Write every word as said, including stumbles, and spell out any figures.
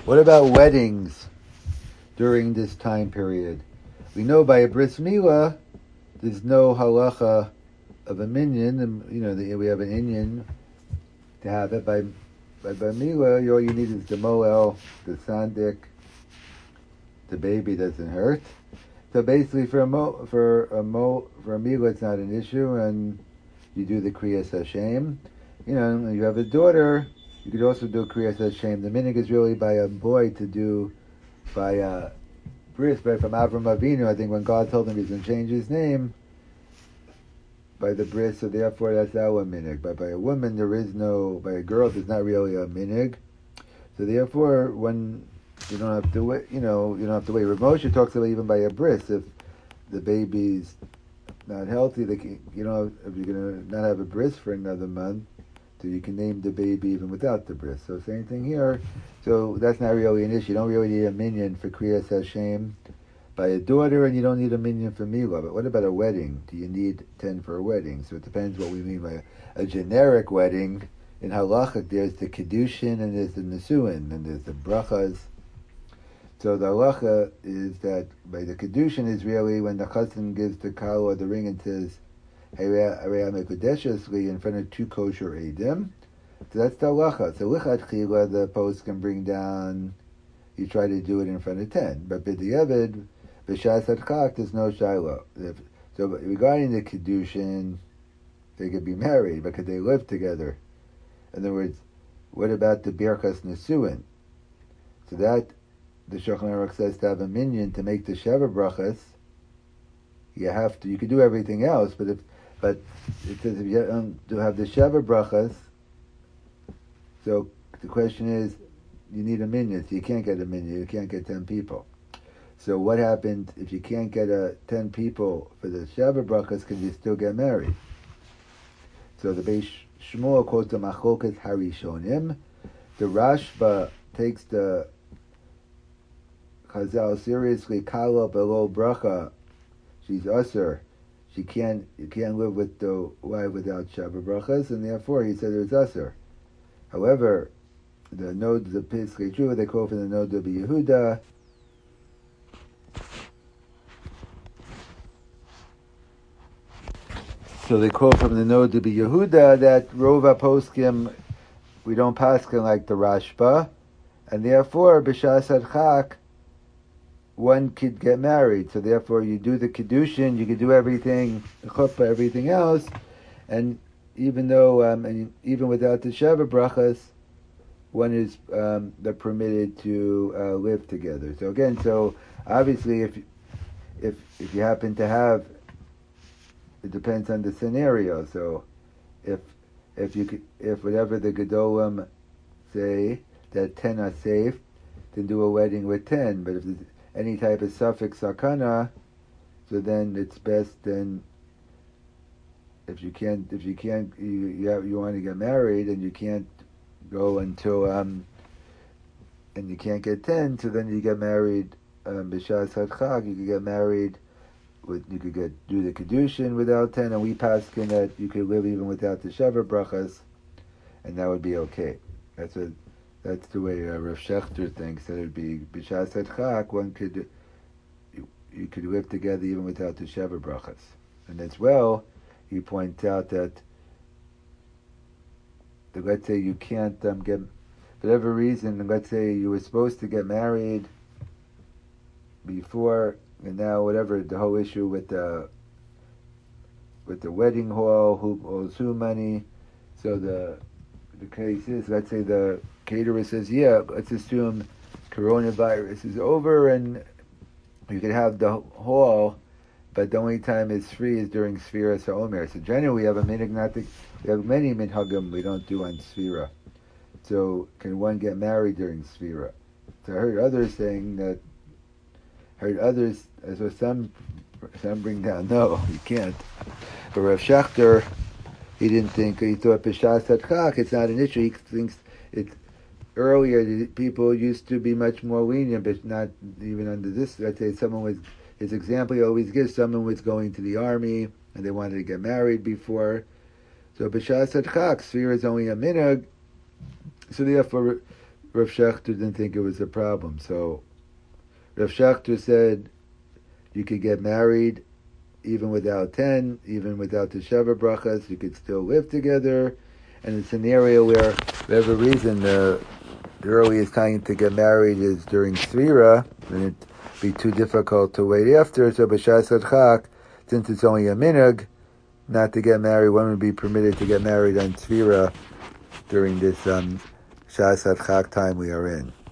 What about weddings during this time period? We know by a bris milah, there's no halacha of a minyan, and you know the, we have an inyan to have it by by bar milah. All you need is the moel, the sandik, the baby doesn't hurt. So basically, for a mo for a mo for a milah, it's not an issue, and you do the kriyas Hashem. You know, you have a daughter. You could also do kriyas Hashem. The minhag is really by a boy to do by a bris, but from Avram Avinu. I think when God told him he's going to change his name by the bris, so therefore that's our minhag. But by a woman, there is no. By a girl, there's not really a minhag. So therefore, when you don't have to wait, you know, you don't have to wait. Rav Moshe talks about even by a bris, if the baby's not healthy, they can, you know, if you're going to not have a bris for another month, so you can name the baby even without the bris. So same thing here. So that's not really an issue. You don't really need a minyan for kriyas Hashem by a daughter, and you don't need a minyan for milah. But what about a wedding? Do you need ten for a wedding? So it depends what we mean by a, a generic wedding. In halacha, there's the kedushin and there's the nesuin and there's the brachas. So the halacha is that by the kedushin is really when the chassan gives the kala or the ring and says Harei Mekudeshes Li in front of two kosher edim. So that's the halacha. So lichatchila the post can bring down. You try to do it in front of ten, but b'diavad b'shas hadchak there's no shiloh. So regarding the kedushin, they could be married, but could they live together? In other words, what about the birkas nesuin? So that the Shulchan Aruch says to have a minyan to make the sheva brachas, you have to. You could do everything else, but if but it says if you don't to have the sheva brachas, so the question is, you need a minyan. So you can't get a minyan. You can't get ten people. So what happened if you can't get a ten people for the sheva brachas? Can you still get married? So the Beis Shmuel quotes the Machlokas Harishonim. The Rashba takes the Chazal seriously. Kala below bracha, she's usher. She can't. You can't live with the wife without sheva brachas, and therefore he said there's usher. However, the nodes of Piskei Tshuva, they quote from the node of Yehuda. So they quote from the node of Yehuda that Rova poskim, we don't paskin like the Rashba, and therefore b'shas hadchak, one could get married. So therefore, you do the kedushin, you could do everything, the chuppah, everything else, and even though, um, and even without the sheva brachas, one is um, they're permitted to uh, live together. So again, so obviously, if if if you happen to have, it depends on the scenario. So if if you could, if whatever the gedolim say that ten are safe, then do a wedding with ten. But if there's any type of suffix sakana, so then it's best then. If you can't, if you can't, you you, have, you want to get married and you can't go until um, and you can't get ten, so then you get married um, b'shas hadchak. You could get married with, you could get do the kedushin without ten, and we paskin that you could live even without the sheva brachas, and that would be okay. That's a that's the way uh, Rav Shechter thinks, that it would be b'shas hadchak. One could you, you could live together even without the sheva brachas, and as well. He points out that, that let's say you can't um, get, for whatever reason, let's say you were supposed to get married before, and now whatever the whole issue with the with the wedding hall, who owes who money. So the the case is, let's say the caterer says, yeah, let's assume coronavirus is over and you can have the hall. But the only time it's free is during Sfira Omer. So generally we have a minhag not to, we have many minhagim we don't do on Sfira. So can one get married during Sfira? So I heard others saying that, heard others, so some, some bring down, no, you can't. But Rav Shechter, he didn't think, he thought b'shas hadchak, it's not an issue. He thinks it's, earlier people used to be much more lenient, but not even under this. Let's say someone was, his example he always gives, someone was going to the army and they wanted to get married before. So b'shas hadchak, Sfira is only a minhag. So therefore, Rav Shechter didn't think it was a problem. So Rav Shechter said you could get married even without ten, even without the Sheva Brachas, you could still live together. And it's an area where, for whatever reason, the, the earliest time to get married is during Sfira, and it'd be too difficult to wait after. So B'Shas Chak, since it's only a minhag not to get married, one would be permitted to get married on Sfira during this um, Shas Chak time we are in.